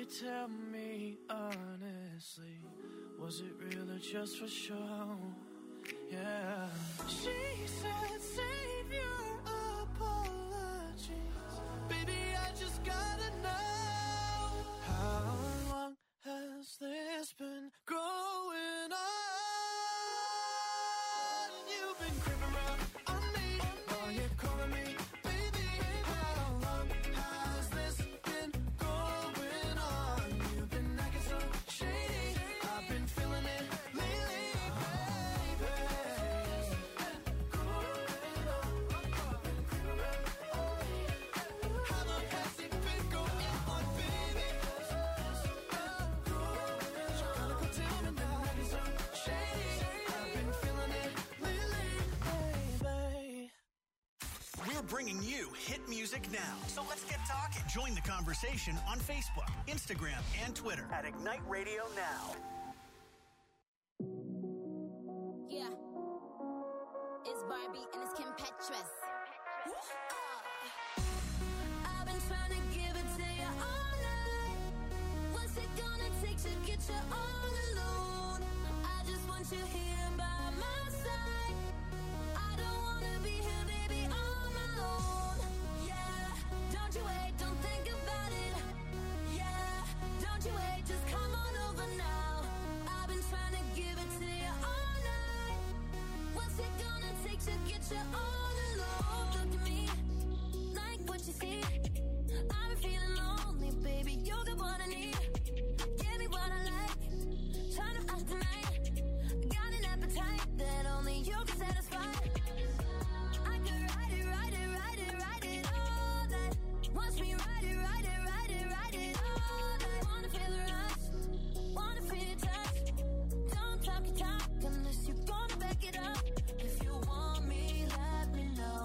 tell me honestly, was it real or just for show? Yeah. She said save your apologies. Baby, I just gotta know, how long has this been going on? You've been creeping around on me while you're calling me baby. How long has this been going on? You've been acting so shady, I've been feeling it lately, baby. How long has it been going on, baby? Gotta go tell me now. So shady, I've been feeling it lately, baby. We're bringing you hit music now. So let's get talking. Join the conversation on Facebook, Instagram, and Twitter at Ignite Radio Now. Yeah. It's Barbie and it's Kim Petras. I've been trying to give it to you all night. What's it gonna take to get you all alone? I just want you here by my side. I don't wanna be here, baby, on my own. Yeah, don't you wait, don't think about it. Yeah, don't you wait, just come on over now. I've been trying to give it to you all night. What's it gonna take to get you all alone? Look at me, like what you see. I've been feeling lonely, baby. You got what I need. Give me what I like. Trying to ask tonight. Got an appetite that only you can satisfy. I could ride it, ride it, ride it, ride it all night. Watch me ride it, ride it, ride it, ride it all night. Wanna feel the rush, wanna feel your touch. Don't talk your talk unless you're gonna back it up. If you want me, let me know.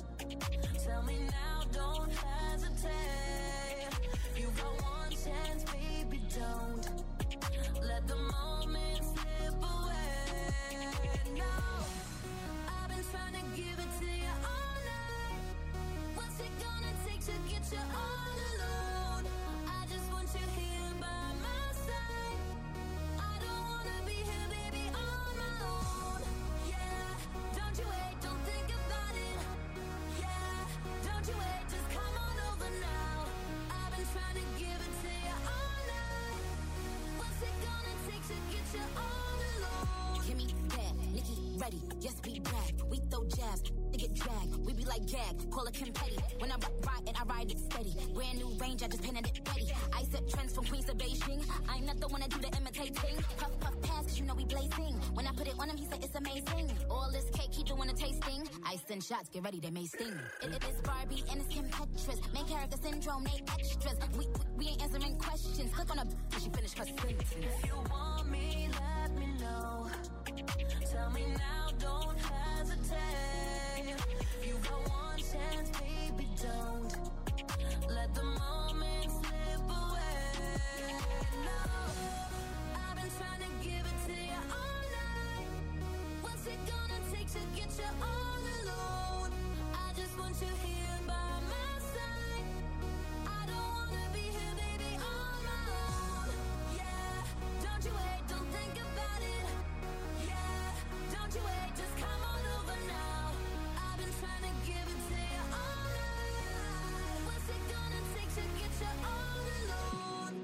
Tell me now, don't hesitate. You got one chance, baby, don't let the moment slip away. No, I've been trying to give it to you all night. What's it gonna take to get you all alone? I just want you here by my side. I don't wanna be here, baby, on my own. Yeah, don't you wait, don't think about it. Yeah, don't you wait, just come on over now. I've been trying to give it to you all night. What's it gonna take to get you all alone? Kimmy, there, Nikki, ready, yes, we brag. We throw jabs, they get dragged. We be like gag, call it Kim Petty. When I ride it, I ride it steady. Brand new range, I just painted it ready. I set trends from Queens to Beijing. I'm not the one that do the imitating. Puff, puff, pass, cause you know we blazing. When I put it on him, he said it's amazing. All this cake, he doing a tasting. I send shots, get ready, they may sting. It is Barbie and it's Kim Petras. Main character syndrome, they extras. We ain't answering questions. Click on her, she finished her sentence. If you want me, let me know. Tell me now, don't hesitate. You got one chance, baby, don't let the moment slip away. No, I've been trying to give it to you all night. What's it gonna take to get you all alone? I just want you here by my side. I don't wanna be here, baby, on my own. Yeah, don't you wait, don't think about it. Yeah, don't you wait, just come on over now. I've been trying to give it to you all night. What's it gonna take to get you all alone?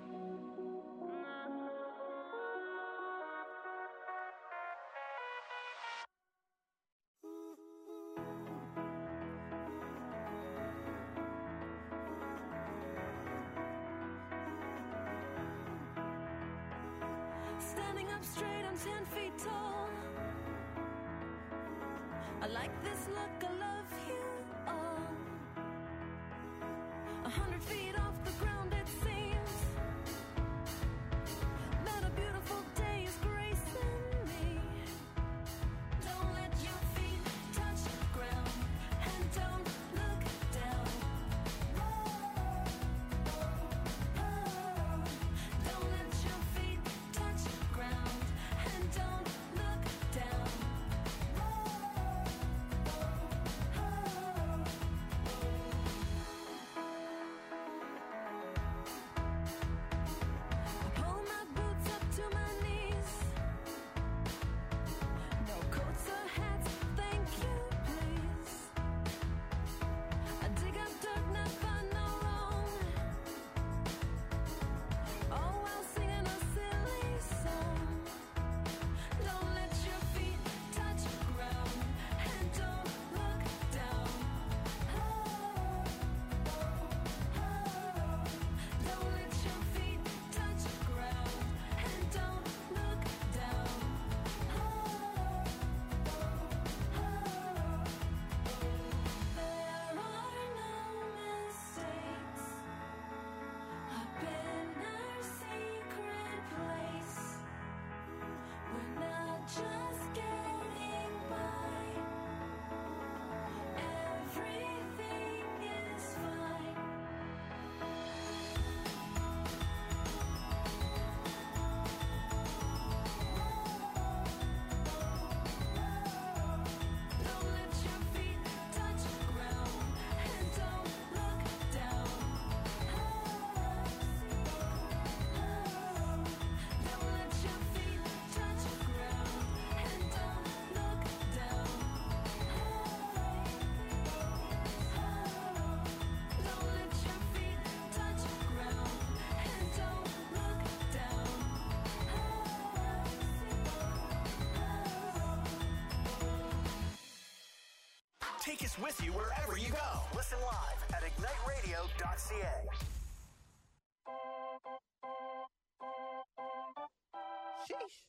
Standing up straight, I'm 10 feet tall. I like this look, I love you all. 100 feet off the ground, it seems. But a beautiful day is gracing me. Don't let your feet touch the ground, and don't look down. Don't let your feet touch the ground, and don't look down. Take us with you wherever you go. Listen live at igniteradio.ca. Sheesh.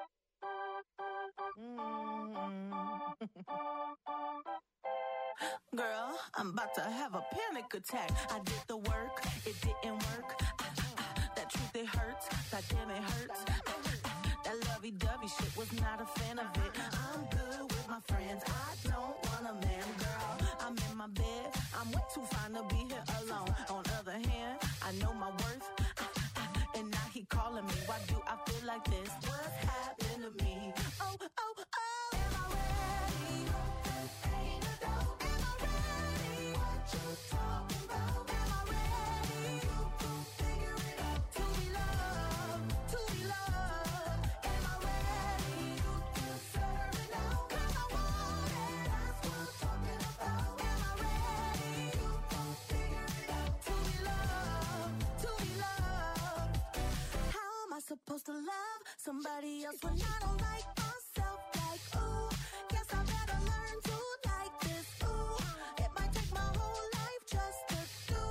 Girl, I'm about to have a panic attack. I did the work, it didn't work. That truth, it hurts. God damn, it hurts. That lovey-dovey shit, was not a fan of it. I'm good with my friends. I don't want a man, girl. I'm in my bed. I'm way too fine to be here alone. On other hand, I know my worth. And now he calling me. Why do I feel like this? What's happened to me? Oh, oh, oh. Am I ready? Ain't a doubt. Am I ready? What you talking about? Am I ready? You gon' figure it out. To be loved, to be loved. Am I ready? You deserve it now. 'Cause I want it. That's what I'm talking about. Am I ready? You gon' figure it out. To be loved, to be loved. How am I supposed to love somebody else when I don't like myself? Like, ooh, guess I better learn to like this. Ooh, it might take my whole life just to do.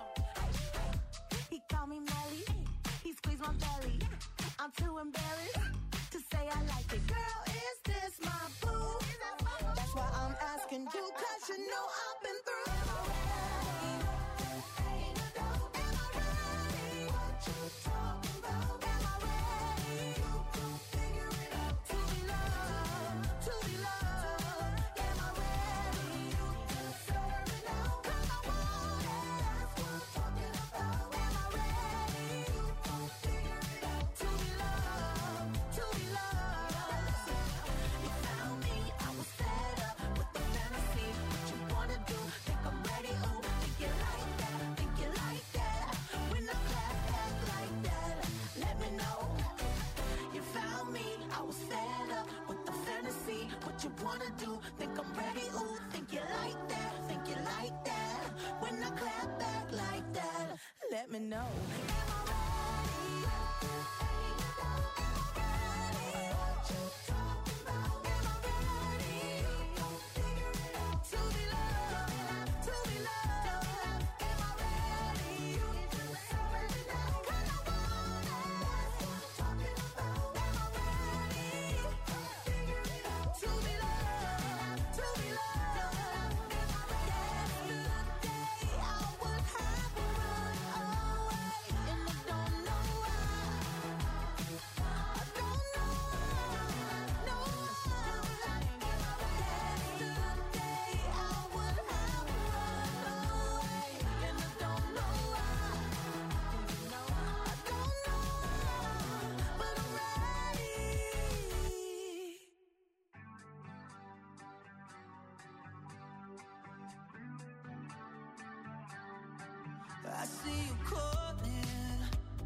He called me Melly, he squeezed my belly. I'm too embarrassed to say I like it. Girl, is this my boo? That's why I'm asking you, 'cause you know I've been through. Am I ready? Ain't a doubt. Am I ready? What you talking about? Am I ready? You gon' figure it out. To be loved, to be loved. Am I ready? You deserve it now. 'Cause I want it. That's what I'm talking about. Am I ready? You gon' figure it out. To be loved, to be loved. You found me, I was fed up with the fantasy. What you wanna do? Think I'm ready? Ooh, think you like that? Think you like that? When I clap back like that, let me know. You found me, I was fed up with the fantasy. What you wanna do? Think I'm ready? Ooh, think you like that? Think you like that? When I clap back like that, let me know. Am I ready? Ain't a doubt. Am I ready? What you talking about? Am I ready? You gon' figure it out. To be loved, to be loved. Am I ready? You deserve it now. 'Cause I want it. That's what I'm talking about. Am I ready? You gon' figure it out. To be loved, to be loved. Am I ready? Yesterday I would have run away, and I don't know why. I don't know why. No. Yesterday I would have run away, and I don't know why. I don't know, but I'm ready. I see you calling.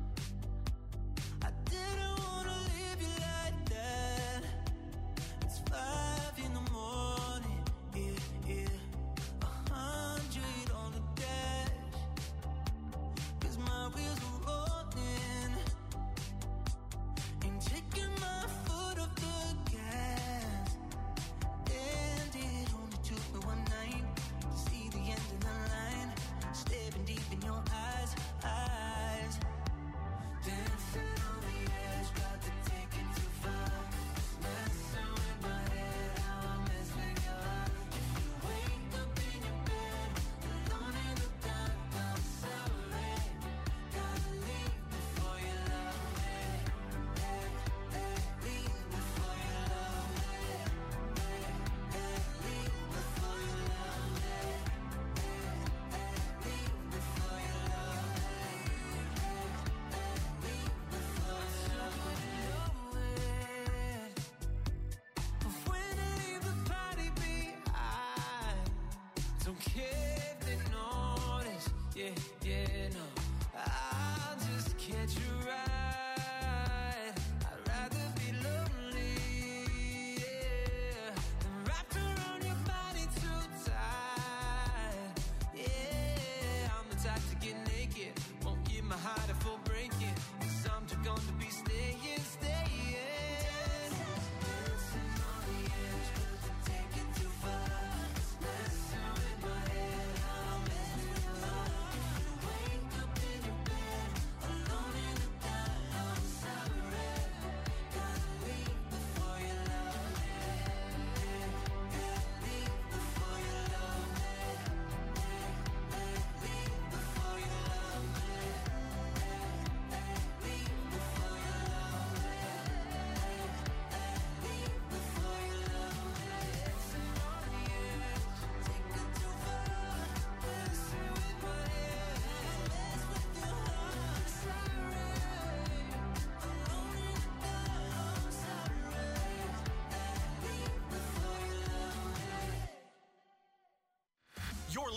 I didn't wanna leave you like that. It's 5 in the morning, yeah. 100 on the dash. 'Cause my wheels are rolling. Ain't taking my foot off the gas. And it only took me one night to see the end of the line. Staring deep in your eyes. Dancing on the edge, got to take it too far. Messing with my head, how I mess with your heart. If you wake up in your bed, alone in the dark, I'm sorry. Gotta leave before you love me. Leave before you love me. Leave before you love me. Leave before you love me. Leave before you love me. But when I leave the party behind, don't care if they notice. Yeah, no. I'll just catch a ride. I'd rather be lonely, yeah, than wrapped around your body too tight. Yeah, I'm the type to get naked, won't give my heart a full breaking. 'Cause I'm too gone to be staying. Dancing on the edge, but to take it too far. Messing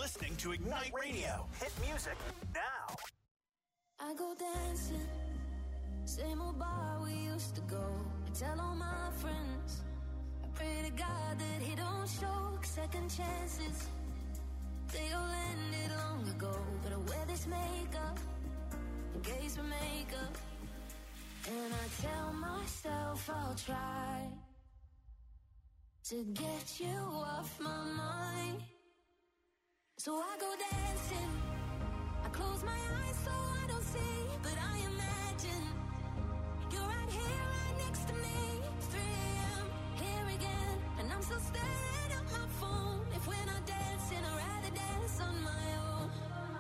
listening to Ignite Radio. Hit music now. I go dancing, same old bar we used to go. I tell all my friends, I pray to God that he don't show second chances. They all ended long ago, but I wear this makeup in case we make up. And I tell myself I'll try to get you off my mind. So I go dancing, I close my eyes so I don't see, but I imagine you're right here, right next to me. 3 a.m., here again, and I'm still staring at my phone. If we're not dancing, I'd rather dance on my own.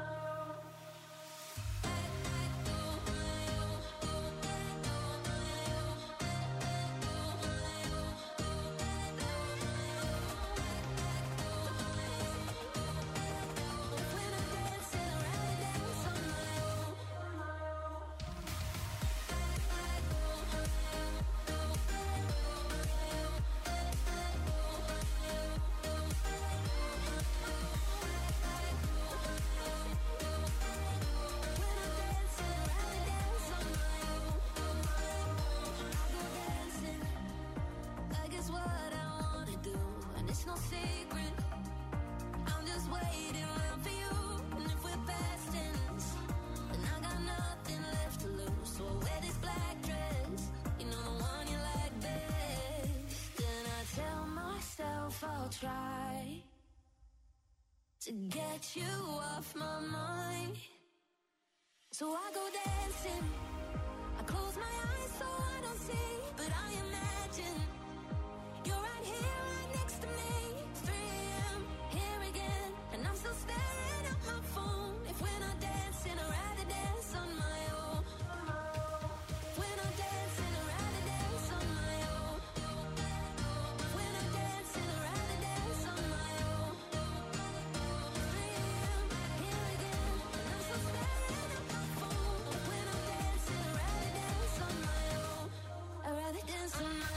It's no secret, I'm just waiting around for you. And if we're past tense, then I got nothing left to lose. So I wear this black dress, you know the one you like best. Then I tell myself I'll try to get you off my mind. So I go dancing, I close my eyes so I don't see, but I imagine you're right here, right next to me. 3 a.m., here again, and I'm still staring at my phone. If we're not dancing, I'd rather dance on my own. If we're not dancing, I'd rather dance on my own. If we're not dancing, I'd rather dance on my own. 3 a.m., here again, and I'm still staring at my phone. If we're not dancing, I'd rather dance on my own. I'd rather dance on my own.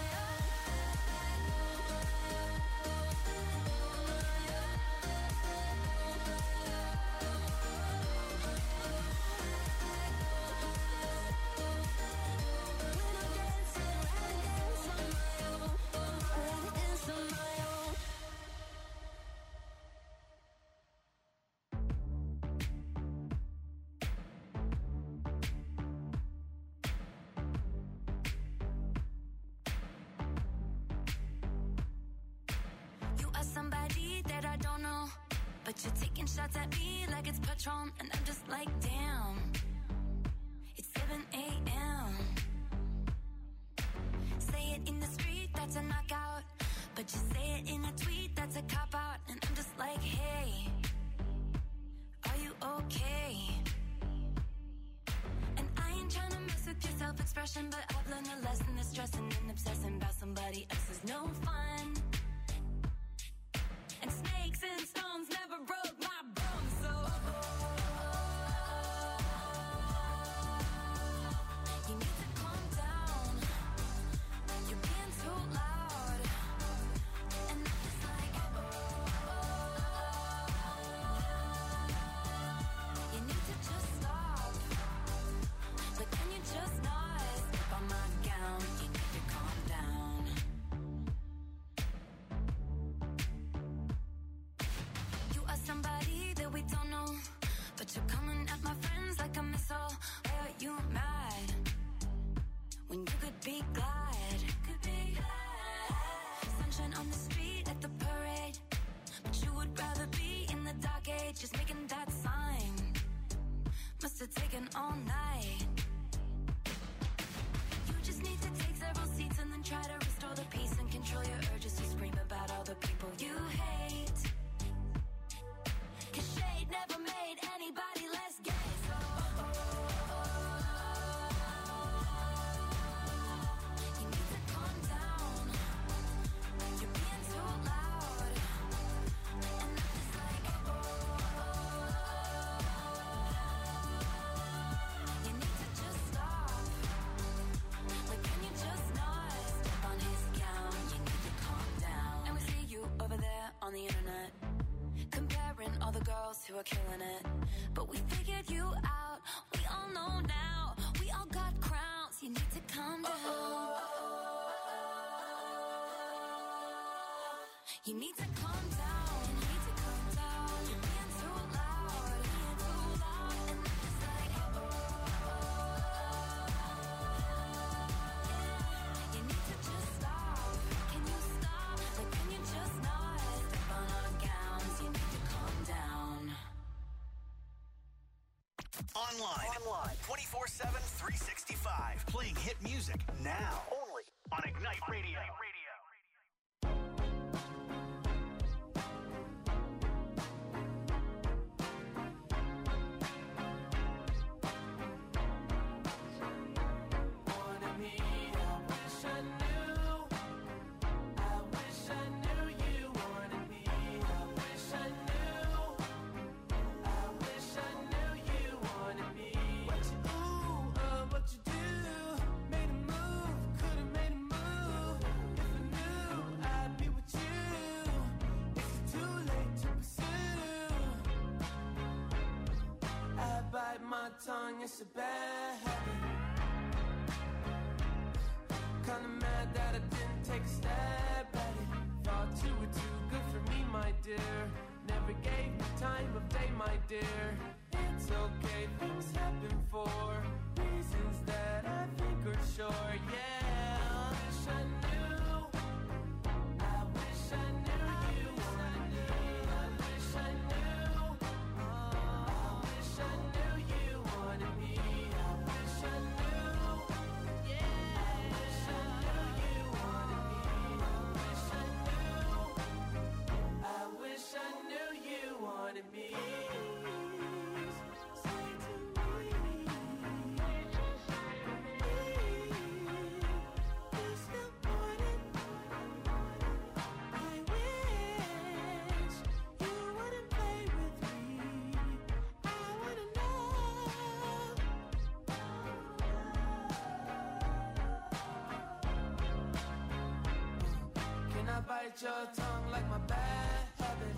Somebody that I don't know, but you're taking shots at me like it's Patron, and I'm just like, damn, it's 7 a.m. Say it in the street, that's a knockout, but you say it in a tweet, that's a cop-out, and I'm just like, hey, are you okay? And I ain't trying to mess with your self-expression, but I've learned a lesson that stressing and obsessing about somebody else is no fun. And snakes and stones never broke my bones, so you need to calm down. You're being too loud, and I'm just like, you need to just stop. But can you just not step on my gown? You need to calm down. Somebody that we don't know, but you're coming at my friends like a missile. Why are you mad when you could be glad? Sunshine on the street at the parade, but you would rather be in the dark age, just making that sign. Must have taken all night. You just need to take several seats and then try to restore the peace and control your urges to scream about all the people you hate. Never made anybody less gay, so you need to calm down. You're being too loud, and I'm just like, you need to just stop. Like, can you just not step on his gown? You need to calm down. And we see you over there on the internet, comparing all the girls were killing it. But we figured you out, we all know now. We all got crowns, you need to calm down. You need to calm down, you need to calm down. You're being too loud, being too loud. And then it's like, you need to just stop. Can you stop? Like, can you just not step on our gowns? You need to calm down. Online. 24/7, 365. Playing hit music now. Only on Ignite Radio. Wanted me, I wish I knew. I wish I knew you wanted me. I wish I knew. I wish I knew you wanted me. What you what you do? Made a move, could've made a move. If I knew, I'd be with you. Is it too late to pursue? I bite my tongue, it's a bad habit. Kinda mad that I didn't take a stab at it. Thought you were too good for me, my dear. Never gave me time of day, my dear. It's okay, things happen for reasons that I think are sure, yeah. I wish I knew. I wish I knew you wanted me. I wish I knew. I wish I knew you wanted me. I wish I knew. Yeah. I wish I knew you wanted me. I wish I knew. I wish I knew you wanted me. Say to me. You still want it. I wish you wouldn't play with me. I wanna know. Can I bite your tongue like my bad habit?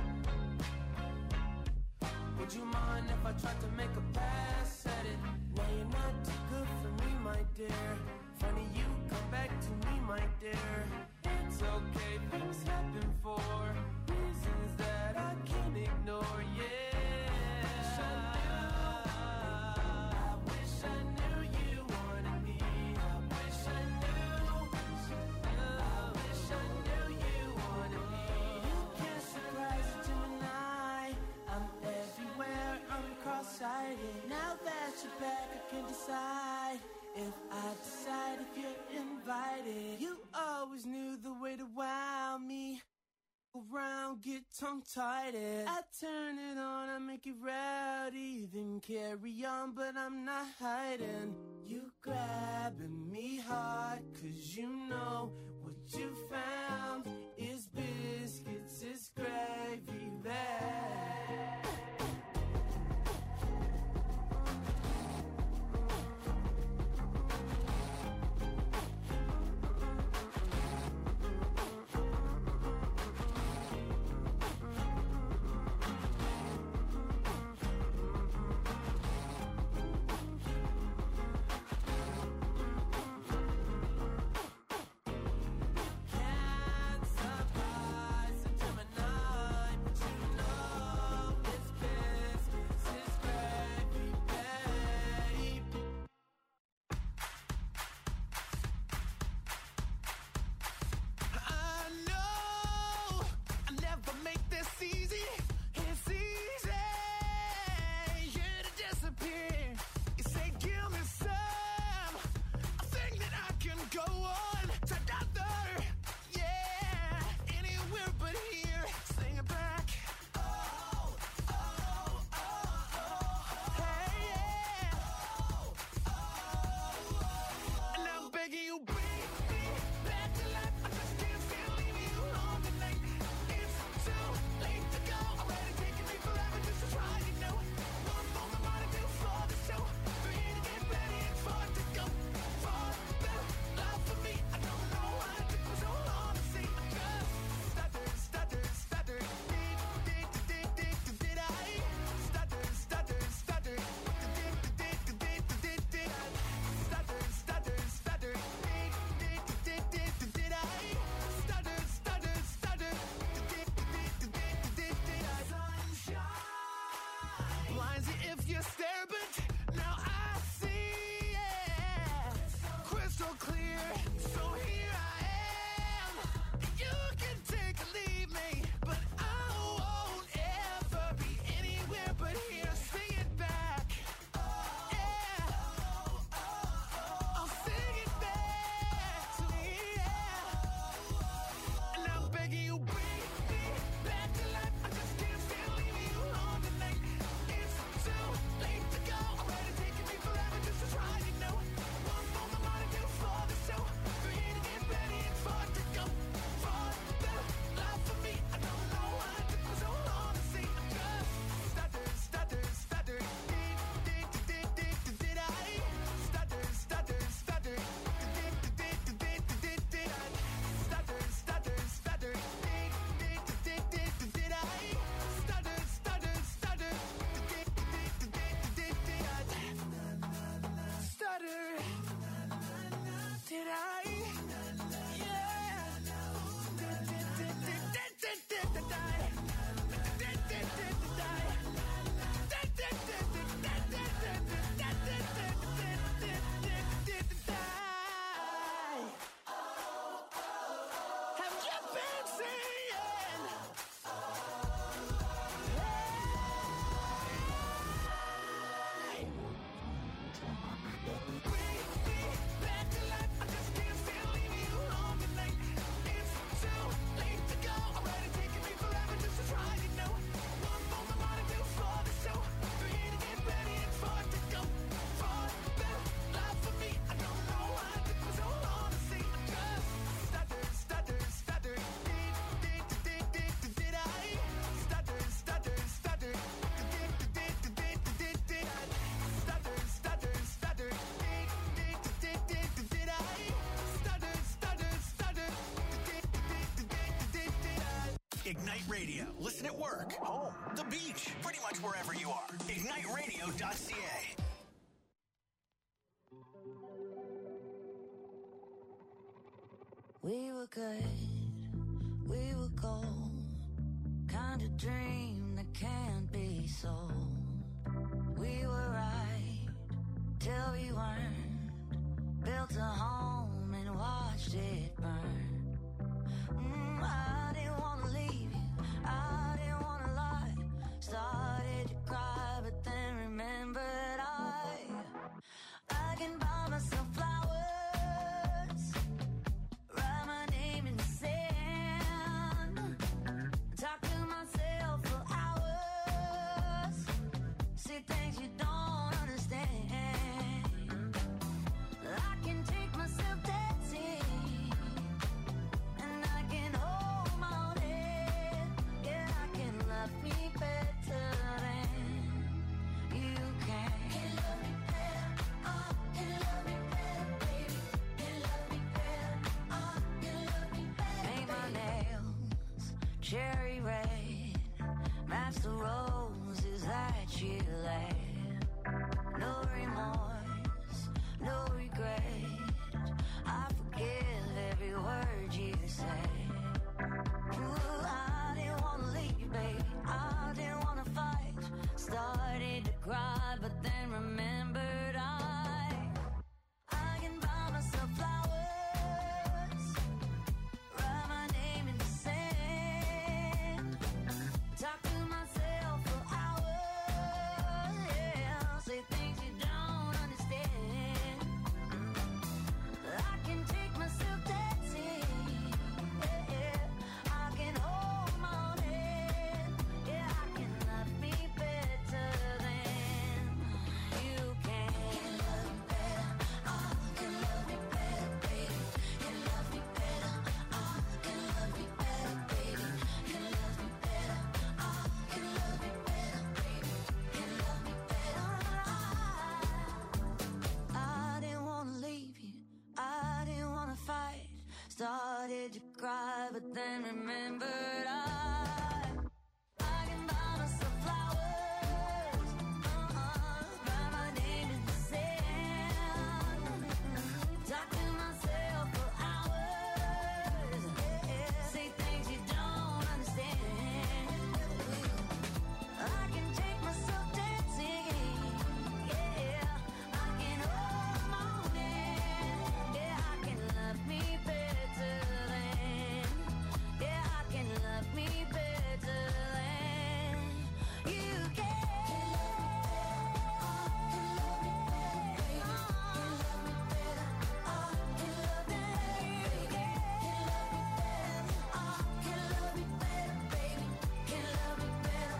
Would you mind if I tried to make a pass at it? Now you're not too good for me, my dear. Funny you come back to me, my dear. It's okay, things happen for reasons that I can't ignore, yeah. I wish I knew you wanted me. I wish I knew. I wish I knew you wanted me. You can't surprise a Gemini. I'm everywhere, I'm cross-sighted. Now that you're back, I can decide if I decide if you're invited. You always knew the way to wow me. Around, get tongue-tied. I turn it on, I make it rowdy. Then carry on, but I'm not hiding. You grabbing me hard, 'cause you know what you found is biscuits, is gravy there. Can't surprise a Gemini, but you know it's biscuits, it's gravy, babe. I know I never make this easy. It's easy, yeah, to disappear. You say, give me some. I think that I can go on to another, yeah, anywhere but here. Sing it back. Oh, oh, oh, oh, hey, yeah. Oh, oh, and I'm begging you, bring me back to life. I just can't stand leaving you alone tonight. It's too late to go Radio. Listen at work, home, the beach, pretty much wherever you are. IgniteRadio.ca. We were good, we were gold, kind of dream that can't be sold. We were right till we weren't, built a home and watched it burn. I didn't want to leave you, I didn't want to lie, started to cry but then remembered I can buy myself flowers. Things you don't understand. I can take myself dancing, and I can hold my own head. Yeah, I can love me better than you can. Can love me better, can love me better, baby. Can love me better, can love me better. Paint my nails cherry red, match the roses that you left. No remorse, no regret. I forgive every word you say. Ooh, I didn't want to leave, baby. I didn't want to fight. Started to cry, but then remembered I can buy myself flowers, write my name in the sand, talk to myself for hours, yeah, say things you don't understand. I can take myself dancing, yeah, I can hold my own head, yeah, I can love me better than you can. Can love me better, can love me better, baby. Can love me better, can love me better, baby. Can love me better, can love me better, baby. Can love me better. I didn't want to leave you, I didn't want to fight. Started to cry, but then remembered I can buy myself flowers, write my name in the sand, talk to myself for hours, yeah, say things you don't understand. I can take myself dancing, yeah, I can hold my own hand, yeah, I can love me better than, yeah, I can love me better than you can. Can love me better, can love me better, baby. Can love me better,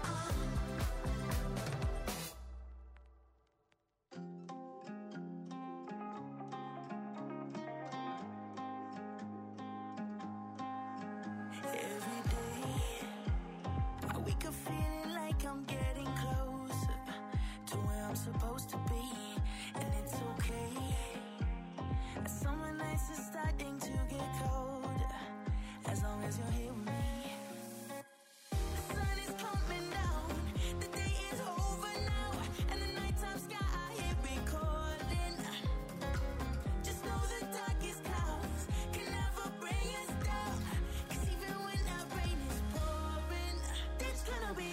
Every day, I wake up feeling like I'm getting closer to where I'm supposed to be, and it's okay. Summer nights are starting to get colder, as long as you're here with me. The sun is coming down, the day is over now, and the nighttime sky here recording. Just know the darkest clouds can never bring us down, 'cause even when that rain is pouring, it's gonna be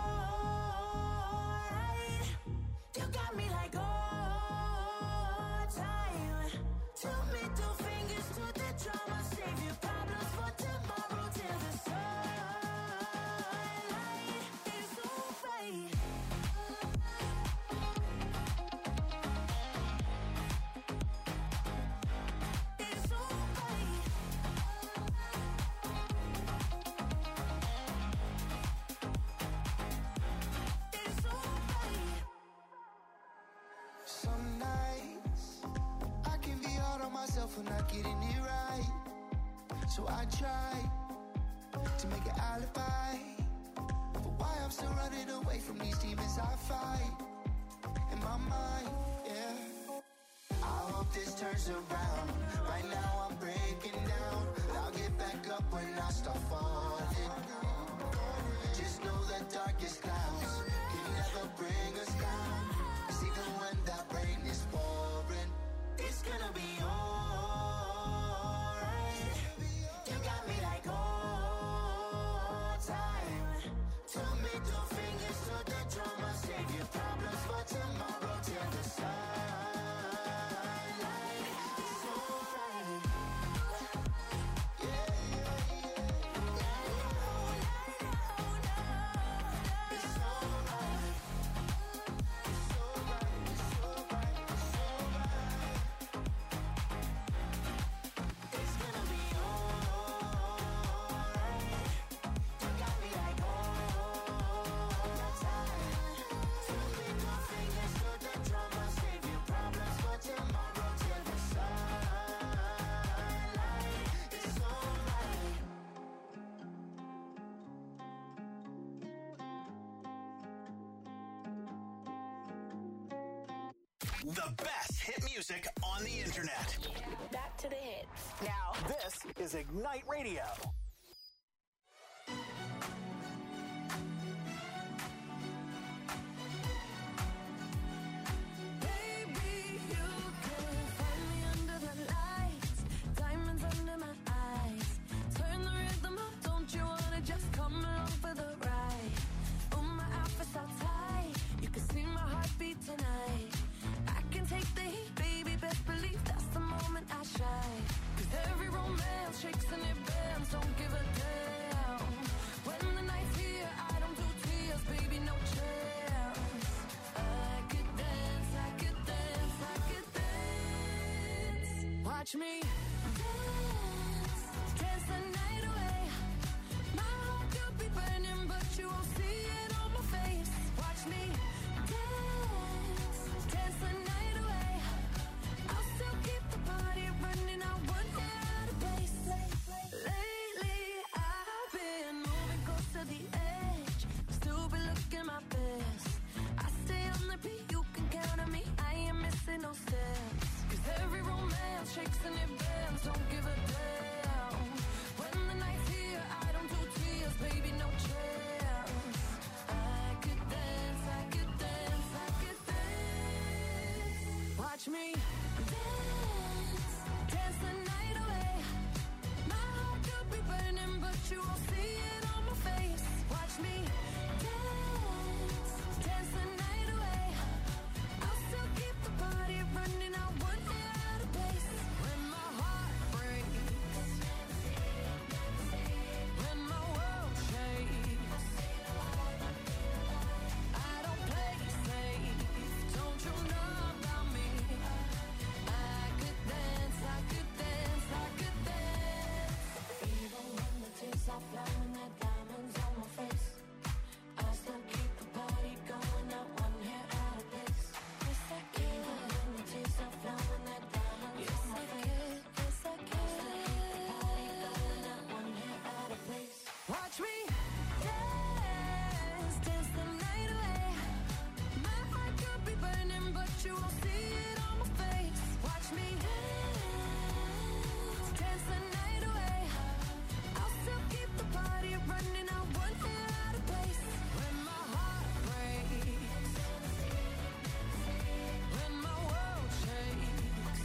alright. You got me like all time. Two middle fingers to the drama, save your problems for tomorrow till the sunlight is alright. It's alright. It's alright. Some nights I can be hard on myself for not getting it right. So I try to make an alibi for why I'm still running away from these demons I fight in my mind, yeah. I hope this turns around. Right now I'm breaking down. I'll get back up when I start falling. The best hit music on the internet. Back to the hits. Now, this is Ignite Radio. Baby, you can find me under the lights, diamonds under my eyes. Turn the rhythm up, don't you wanna just come along for the ride? Oh, my outfit's all tight, you can see my heartbeat tonight. I can take the heat, baby, best believe that's the moment I shine. 'Cause every romance shakes and it bends, don't give a damn. When the night's here, I don't do tears, baby, no chance. I could dance, I could dance, I could dance. Watch me dance, dance the night away. My heart could be burning, but you won't see it on my face. Watch me dance, dance the night away. I'll still keep the party running, I won't get out of place. Lately, I've been moving close to the edge, still be looking my best. I stay on the beat, you can count on me, I ain't missing no steps. 'Cause every romance shakes and it bends, don't give a damn. When the night's here, I don't do tears, baby, no chance. I could dance, I could dance, I could dance. Watch me dance, dance the night away. My heart could be burning, but you won't see it on my face. Watch me dance, dance the night away. I'll still keep the party running, I won't get out of place. When my heart breaks, when my world shakes, I don't play safe, don't you know about me? I could dance, I could dance, I could dance. Even when the tears are flowing, the diamonds on my face, I still keep the party going, not one hair out of place. Yes, I can. Even when the tears are flowing, the diamonds on my face, yes, I can. Still keep the party going, not one hair out of place. Watch me dance, dance the night away. My heart could be burning, but you won't see it on my face. Watch me dance, dance the night away. I'll still keep the party running, I won't get out of place. When my heart breaks, when my world shakes,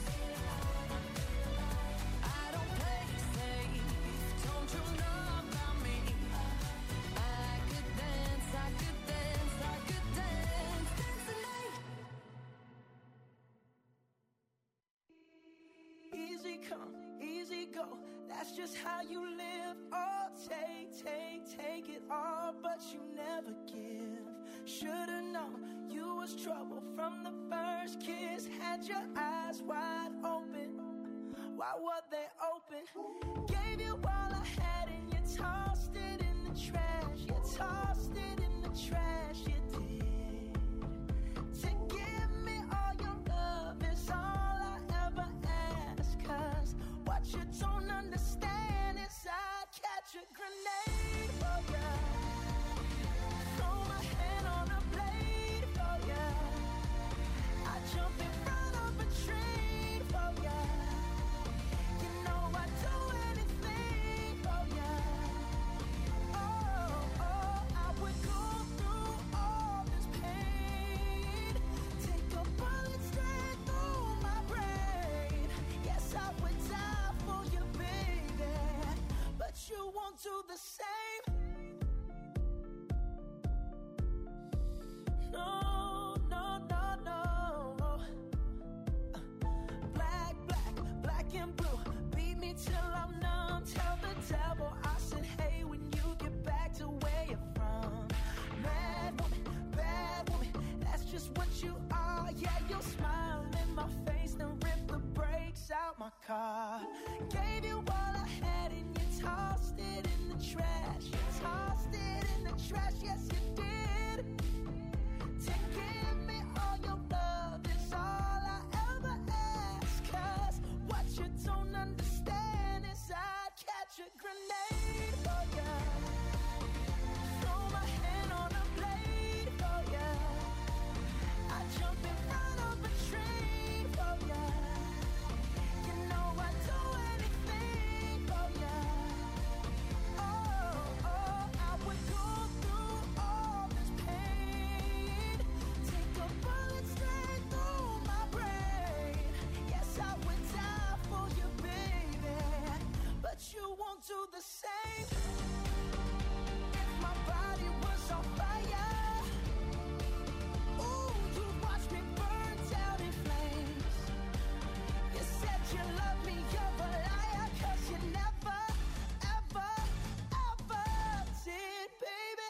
I don't play safe, don't you know about me? I could dance, I could dance, I could dance, dance the night. Easy come, easy go. That's just how you live. Oh, take it all, but you never give. Should've known you was trouble from the first kiss. Had your eyes wide open. Why were they open? Gave you all I had and you tossed it in the trash. You tossed it in the trash, you did. To give me all your love is all I ever ask. 'Cause what you don't understand is I'd catch a grenade for ya. Throw my hand on a blade for ya. I jump in front of a train for ya. You know I'd do anything for ya. Oh, I would go through all this pain. Take a bullet straight through my brain. Yes, I would die for you, baby. But you won't do the same. No, no, no, no. Black and blue. Beat me till I'm numb. Tell the devil I said, hey, when you get back to where you're from. Mad woman, bad woman, that's just what you are. Yeah, you'll smile in my face, then rip the brakes out my car. Gave you all I had and you tossed it in the trash. You tossed it in the trash, yes you did. To give me all your love is all I ever ask. 'Cause what you don't understand is I'd catch a grenade for ya. Throw my hand on a blade for ya. I jump in front of a train. won't do the same. If my body was on fire, ooh, you'd watch me burn down in flames. You said you love me, you're a liar, 'cause you never, ever, ever did, baby.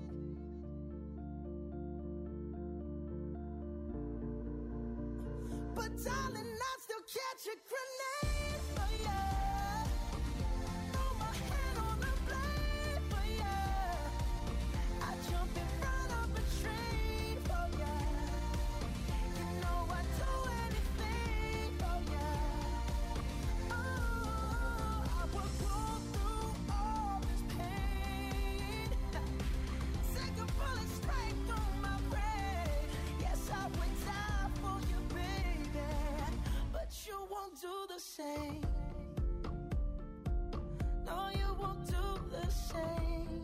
But darling, I still catch a grenade for you. Throw my hand on the blade for you. I jump in front of a train for you. You know I'd do anything for you. Oh, I would go through all this pain. Take a bullet straight through my brain. Yes, I would die for you, baby. But you won't do the same. No, you won't do the same.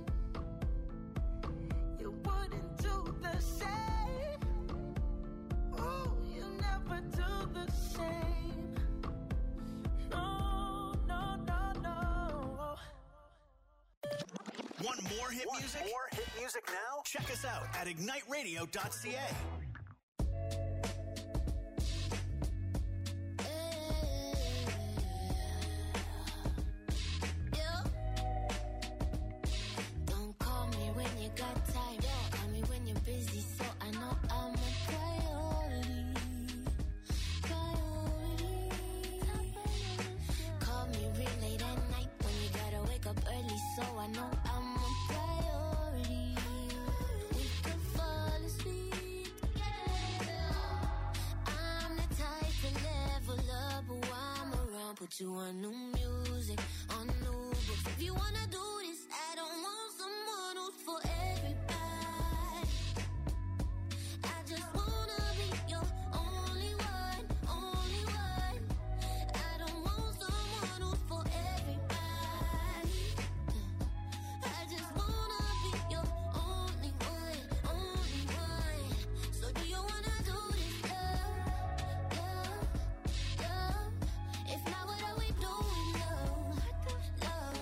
You wouldn't do the same. Oh, you never do the same. No, no, no, no. Want more hit music? More hit music now? Check us out at igniteradio.ca. Don't call me when you got time. Call me when you're busy, so I know I'm a priority. Call me real late at night when you gotta wake up early, so I know I'm a priority. We can fall asleep together. I'm the type to level up, but while I'm around, put you on new music, on new books. If you wanna do this, I don't want someone who's for everybody. I just wanna be your only one, only one. I don't want someone who's for everybody. I just wanna be your only one, only one. So do you wanna do this, love, love, love? If not, what are we doing, love, love,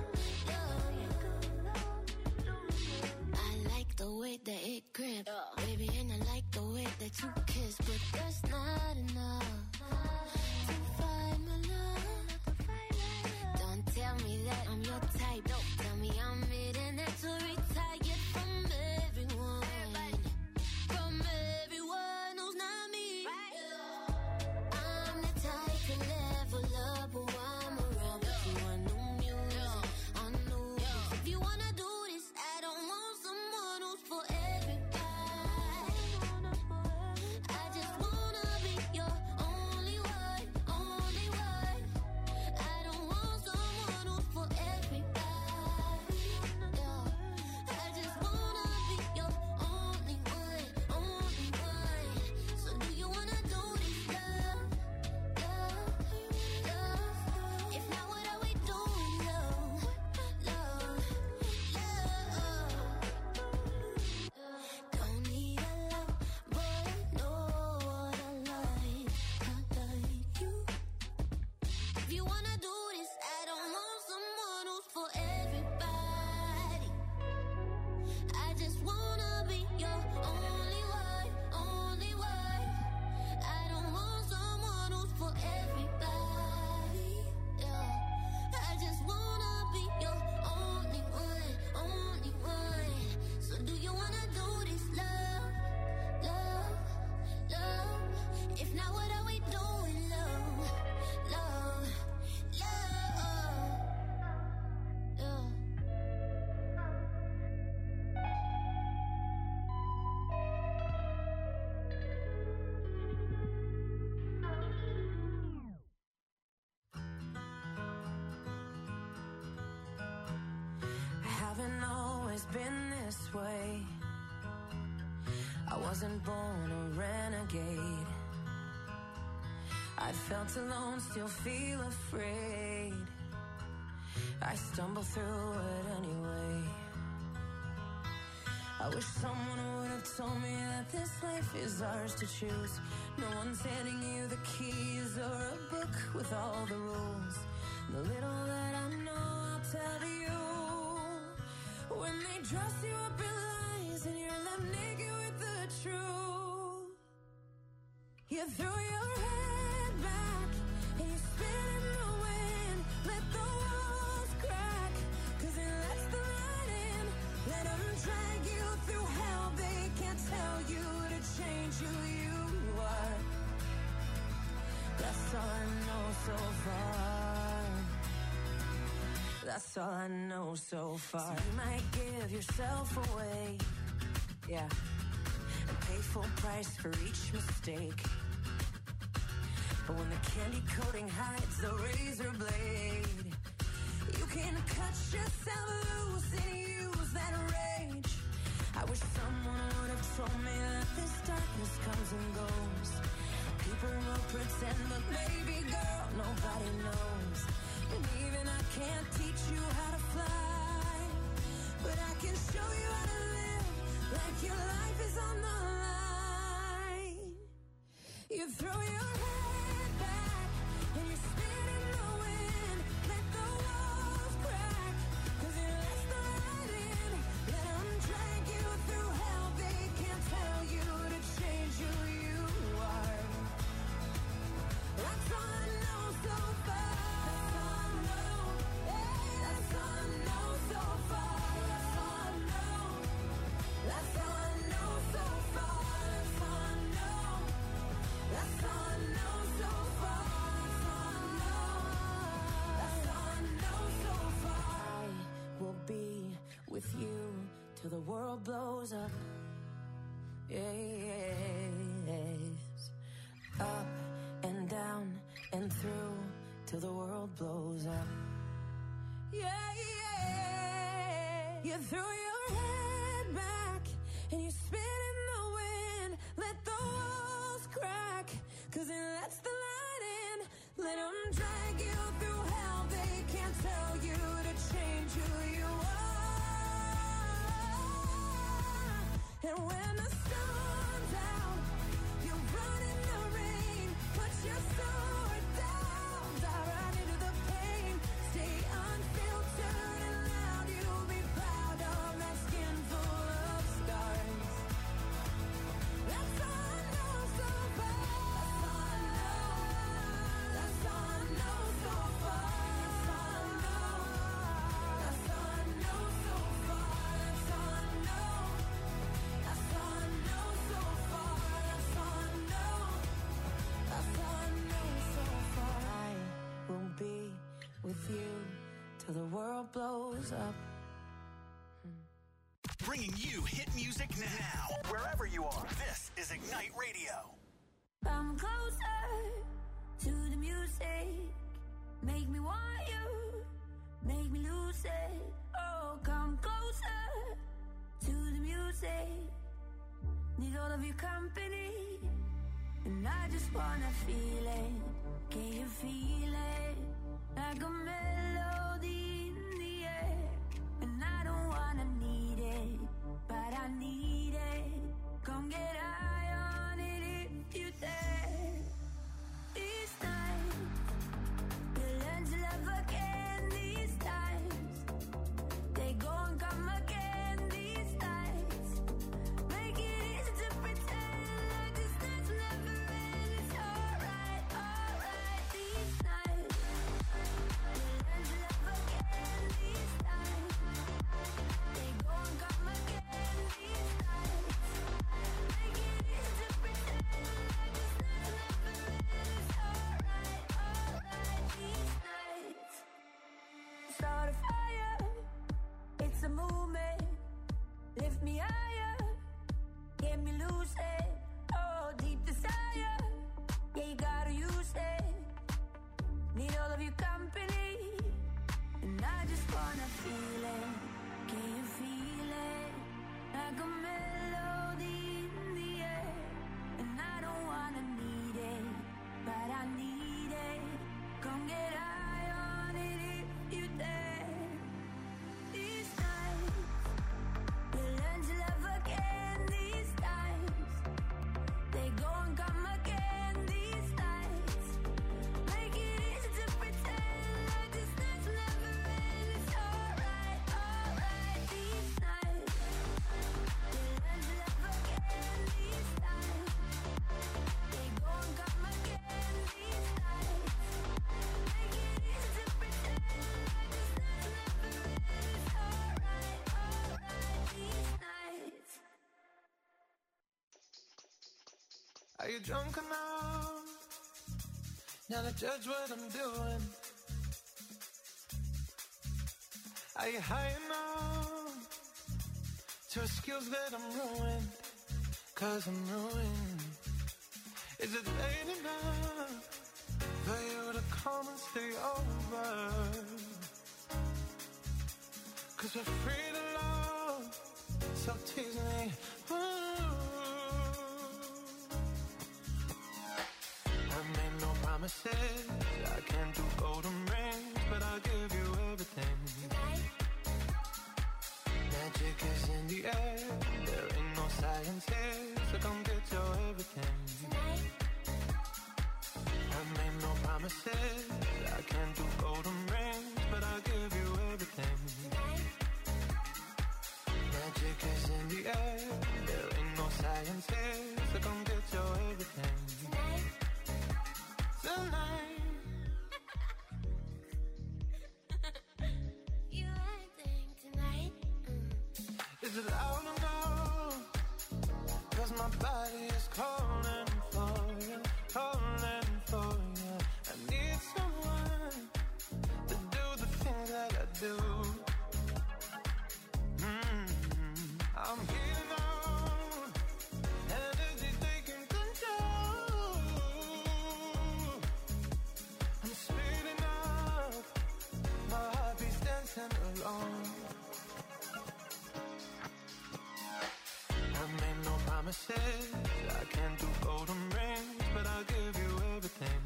love? I like the way that it grip, baby, and I like the way that you kiss, but that's not enough to find my love. Don't tell me that I'm your type. Tell me I'm it and that's to retire from everyone. From everyone who's not me. I'm the type to level up, but while I'm around, put you on new music, on new books. If you wanna do this, I don't want someone who's for everybody. I just wanna be your only one, only one. I don't want someone who's for everybody. I just wanna be your only one, only one. So do you wanna do this, love, love, love? If not, what are we doing, love, love, love? Don't need a lot, but I know what I like. I like you. If you wanna do this, I don't want someone who's for everybody. I just wanna be your only one, only one. I don't want someone who's for everybody. I just wanna be your only one, only one. So do you wanna do this, love, love, love? If not, what are we doing, love, love, love, love? I haven't always been this way. I wasn't born a renegade. I felt alone, still feel afraid. I stumble through it anyway. I wish someone would have told me that this life is ours to choose. No one's handing you the keys or a book with all the rules. The little that I know, tell to you. When they dress you up in lies and you're left naked with the truth. You throw your head back and you spin in the wind. Let the walls crack, 'cause it lets the light in. Let them drag you through hell. They can't tell you to change who you are. That's all I know so far. That's all I know so far. So you might give yourself away, yeah, and pay full price for each mistake. But when the candy coating hides the razor blade, you can cut yourself loose and use that rage. I wish someone would have told me that this darkness comes and goes. People will pretend, but baby girl, nobody knows. And even I can't teach you how to fly, but I can show you how to live like your life is on the line. You throw your head back and you spin in the wind. Let the walls crack, 'cause it lets the light in. Let them drag you through hell. They can't tell you to change who you are. That's all I know so far. That's all I know. That's all I know so far. That's all I know. That's all I know so far. That's all I know. That's all I know so far. That's all I know. That's all I know so far. I will be with you till the world blows up. Yes. Up and down and through till the world blows up. Yeah, yeah. You throw your head back and you spin in the wind. Let the walls crack, 'cause it lets the light in. Let them drag you through hell. They can't tell you to change who you are. And when the sun's out, you run in the rain. Put your sword down, dive right into the pain. Stay unfiltered and loud. You'll be proud of that skin full of scars. That's all I know so far. That's all I know. That's all I know so far. That's all I know. That's all I know so far. That's all I know. That's all I know so far. That's all I know. That's all I know so far. I will be with you till the world blows up. Bringing you hit music now, wherever you are. This is Ignite Radio. Come closer to the music. Make me want you. Make me lose it. Oh, come closer to the music. Need all of your company. And I just wanna feel it. Can you feel it? Like a melody in the air. And I don't wanna need it, but I need it. Come get high on it if you dare. These times, we'll learn to love again. These times, they go and come again. These nights, make it easy to pretend like this night's never end. It's alright, alright. These nights, we'll learn to love again. These times, they go and come again. These nights, make it easy to pretend like this night's never end. It's alright, alright. These nights, start a fire. It's a movement. Lift me higher. Get me lucid. Oh, deep desire. Yeah, you gotta use it. Need all of your company. And I just wanna feel it. Can you feel it? Like a melody in the air. And I don't wanna need it, but I need it. Come get high on it if you dare. These nights, we'll learn to love again. These times, they go and come again. These nights, make it easy to pretend like this night's never end. It's Are you drunk enough now to judge what I'm doing? Are you high enough to excuse that I'm ruined? 'Cause I'm ruined. Is it late enough for you to come and stay over? 'Cause we're free to love, so tease me. I made no promises, I can't do golden rings, but I'll give you everything. Magic is in the air, there ain't no science here, so come get your everything. I made no promises, I can't do golden rings, but I'll give you everything. Magic is in the air, there ain't no science here, so come get your everything. Tonight. You acting tonight? Is it loud enough? 'Cause my body is calling for you, calling for you. I need someone to do the things that I do. I'm heating on, energy taking control. I'm speeding up, my heartbeat's dancing alone. I made no promises, I can't do golden rings, but I'll give you everything.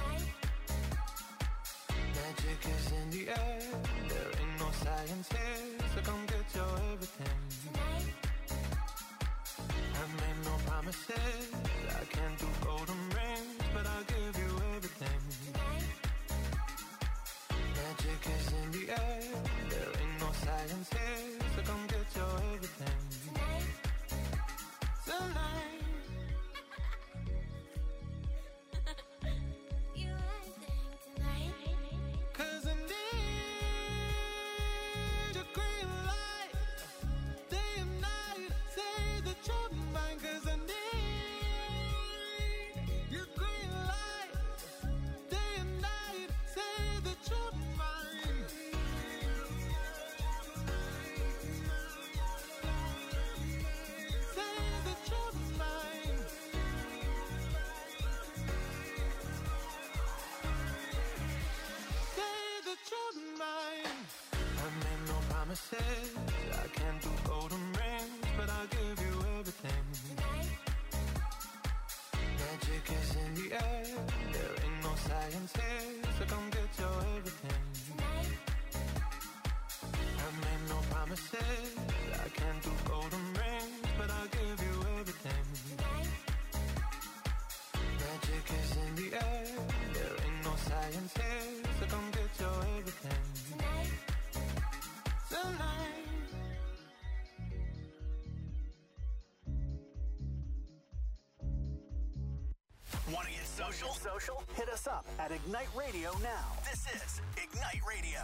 Magic is in the air, there ain't no science here, so come get your everything. I made no promises, I can't do golden rings, but I'll give you everything. Magic is in the air, there ain't no science here, so come get your everything. Tonight. You acting tonight? 'Cause I need your green light, day and night, say that you're mine. 'Cause I need your green light, day and night, say that you're mine. Say that you're mine. Say that you're mine. I made no promises, I can't do golden rings, but I'll give you everything. Magic is in the air, there ain't no science here, so come get your everything. I made no promises, I can't do golden rings, but I'll give you everything. Magic is in the air, there ain't no science here, so come get your everything. Tonight. Want to get social? Hit us up at Ignite Radio now. This is Ignite Radio.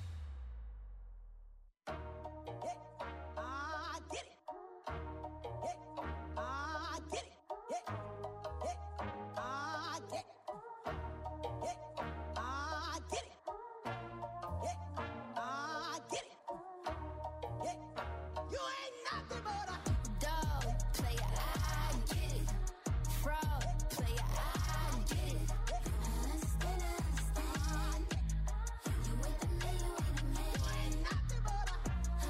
Dog, player, I get it. Fraud, player, I get it. Understand. You ain't the man, you ain't the man. You ain't nothing but a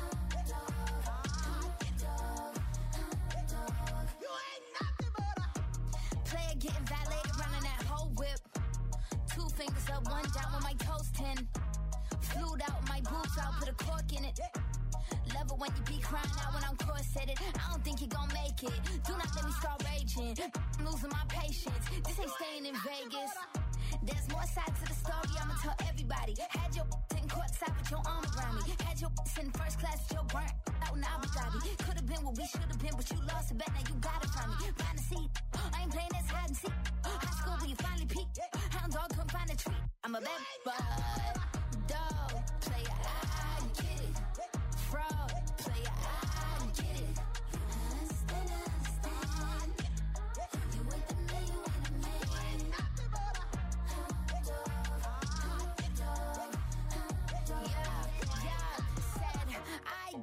dog. You ain't nothing but a player getting violated, running that whole whip. 2 fingers up, 1 down with my toes 10. Flued out my boobs, I'll put a cork in it. Love it when you be crying out when I'm corseted. I don't think you gon' make it. Do not let me start raging. I'm losing my patience. This ain't staying in Vegas. There's more sides to the story, I'ma tell everybody. Had your in courtside with your arm around me. Had your in first class with your burnt out in Abu Dhabi. Could've been what we should've been, but you lost a bet, now you got it from me. Find a seat, I ain't playing this hide and seek. High school where you finally peaked. Hound dog come find a treat. I'm a bad bud. Dog, player, I get it. Fraud, player, I get it. Understand. You ain't the man,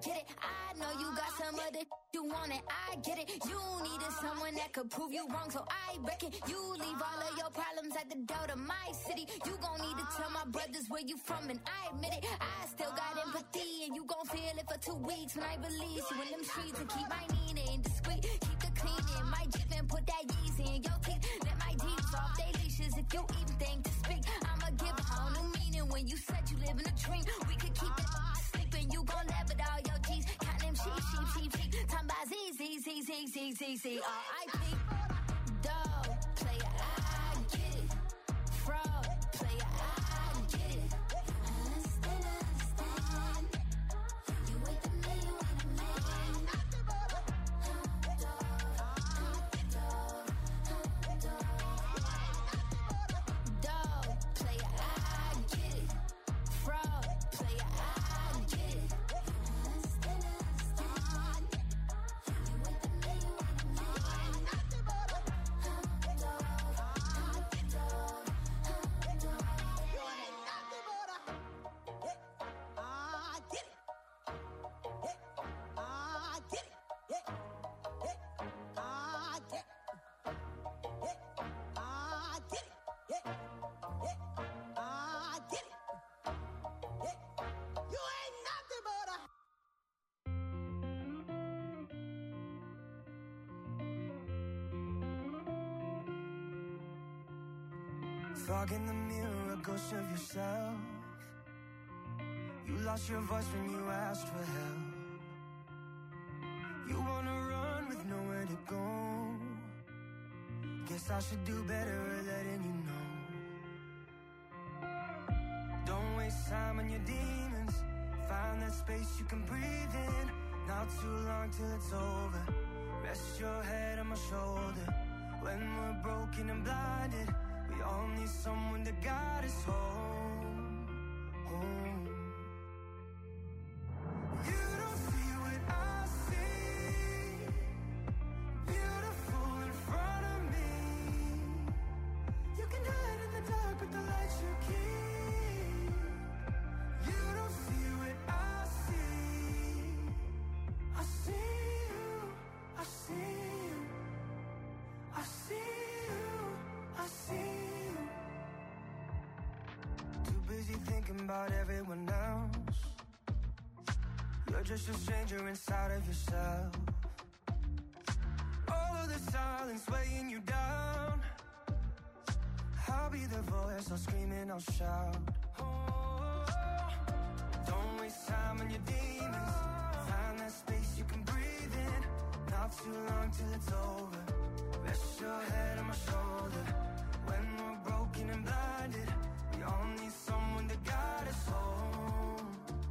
get it. I know you got some other you want it, I get it. You needed someone that could prove you wrong, so I reckon you leave all of your problems at the door to my city. You gon' need to tell my brothers where you from, and I admit it. I still got empathy, and you gon' feel it for 2 weeks when I release you in them streets and keep my Nina in discreet. Keep the cleaning, my Jeep and put that Yeezy in your teeth. Let my Jeeps off they leashes if you even think to speak. I'ma give a whole new meaning when you said you live in a dream. We could keep it sleeping, you gon' laugh at all your G's. Count them sheep. Talking about Z, R.I.P. Dog, player, I get it. Fraud, player, I get it. Understand. You wait for me, you want a man. Dog, player, I get it. Fraud, player, I get it. Fog in the mirror, a ghost of yourself. You lost your voice when you asked for help. You wanna run with nowhere to go. Guess I should do better at letting you know. Don't waste time on your demons. Find that space you can breathe in. Not too long till it's over. Rest your head on my shoulder. When we're broken and blinded, we all need someone to guide us home, home. You don't see what I see. Beautiful in front of me. You can hide in the dark with the lights you keep. You don't see what I see. I see you, I see you, I see you, I see you. Too busy thinking about everyone else. You're just a stranger inside of yourself. All of the silence weighing you down. I'll be the voice, I'll scream and I'll shout. Oh, don't waste time on your demons. Find that space you can breathe in. Not too long till it's over. Rest your head on my shoulder. When we're broken and blinded, we all need someone to guide us home.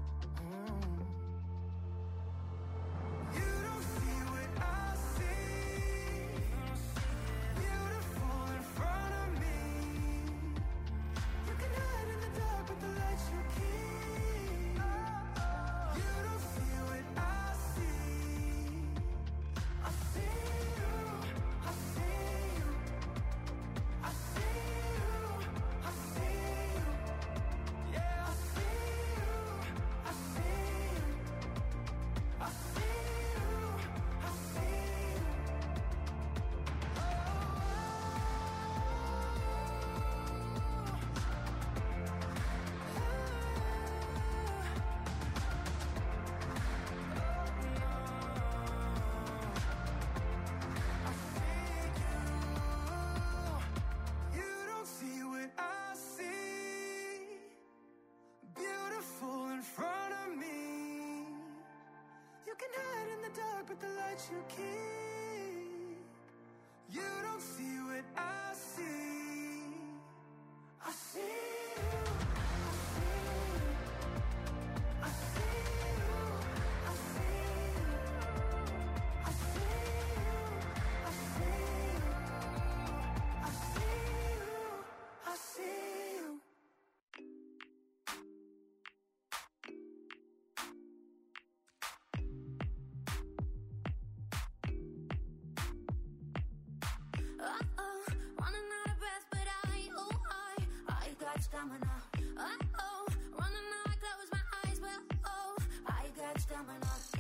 You don't see what I see. Beautiful in front of me. You can hide in the dark with the lights you keep. You don't see what I see. I see you, I see you, I see you, I see you. Yeah, I see you, I see you, I see you, I see you. You don't see what I see. Beautiful in front of me. You can hide in the dark with the lights you keep. You don't see what I see. I see you, I see you, I see you, I see you, I see you, I see you, I see you, I see you. Uh-oh, running out of breath, but I got stamina. Uh-oh, running out, I close my eyes, but oh, I got stamina.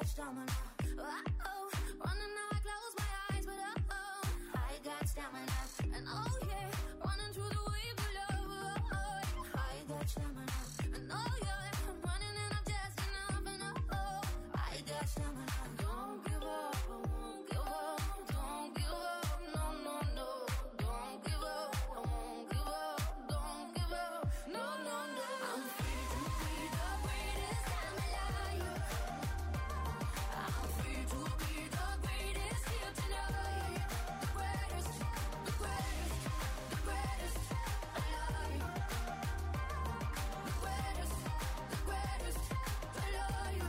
got stamina. Oh, running now I close my eyes, but I got stamina. And oh yeah, running through the waves of love. I got stamina. And oh yeah, I'm running and I'm just enough. And I got stamina. Don't give up, I won't give up. Don't give up, no, no, no. Don't give up, I won't give up. Don't give up, no, no, no. I'm free to be the greatest time alive. I'm free to be the greatest here tonight. The greatest, the greatest, the greatest alive. The greatest, the greatest alive.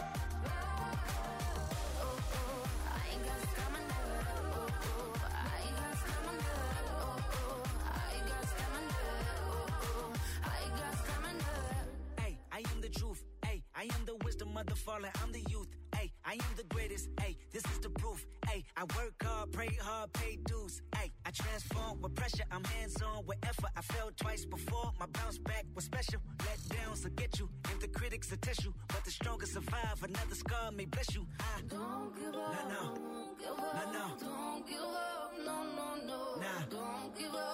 Oh, oh, I ain't got stamina. Oh, oh, I got stamina. Oh, oh, I got stamina. Oh, oh, I got stamina. Hey, I am the truth. Hey, I am the wisdom of the fallen. I'm the youth. Hey, I am the greatest. Hey, this is the proof. Hey, I work hard, pray hard, pay dues. Hey, I transform with pressure. I'm hands-on with effort. I failed twice before. My bounce back was special. Let downs will get you. If the critics will test you, but the strongest survive. Another scar may bless you. Don't give up. No, no. Don't give up. No, no. Don't give up. No, no, no. Nah. Don't give up.